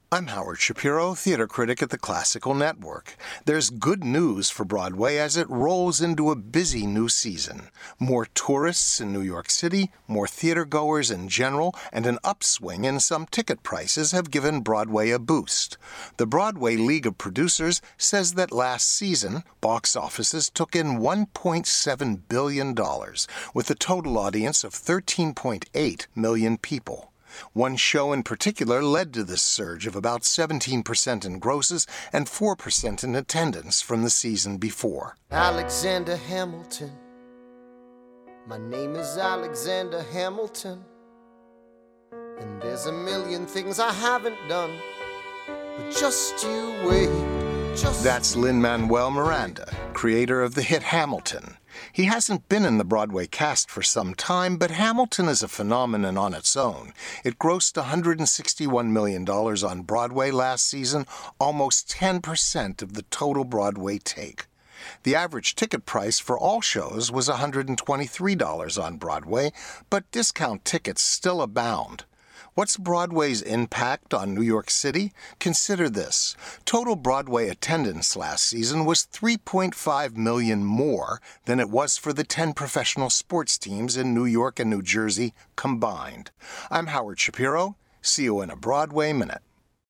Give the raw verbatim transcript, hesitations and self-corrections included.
I'm Howard Shapiro, theater critic at the Classical Network. There's good news for Broadway as it rolls into a busy new season. More tourists in New York City, more theatergoers in general, and an upswing in some ticket prices have given Broadway a boost. The Broadway League of Producers says that last season, box offices took in one point seven billion dollars, with a total audience of thirteen point eight million people. One show in particular led to this surge of about seventeen percent in grosses and four percent in attendance from the season before. Alexander Hamilton. My name is Alexander Hamilton. And there's a million things I haven't done. But just you wait. Just That's Lin-Manuel Miranda, creator of the hit Hamilton. He hasn't been in the Broadway cast for some time, but Hamilton is a phenomenon on its own. It grossed one hundred sixty-one million dollars on Broadway last season, almost ten percent of the total Broadway take. The average ticket price for all shows was one hundred twenty-three dollars on Broadway, but discount tickets still abound. What's Broadway's impact on New York City? Consider this. Total Broadway attendance last season was three point five million more than it was for the ten professional sports teams in New York and New Jersey combined. I'm Howard Shapiro. See you in a Broadway Minute.